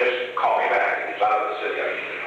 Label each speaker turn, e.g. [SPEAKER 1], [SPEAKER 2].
[SPEAKER 1] just call me back. If it's out of the city, I can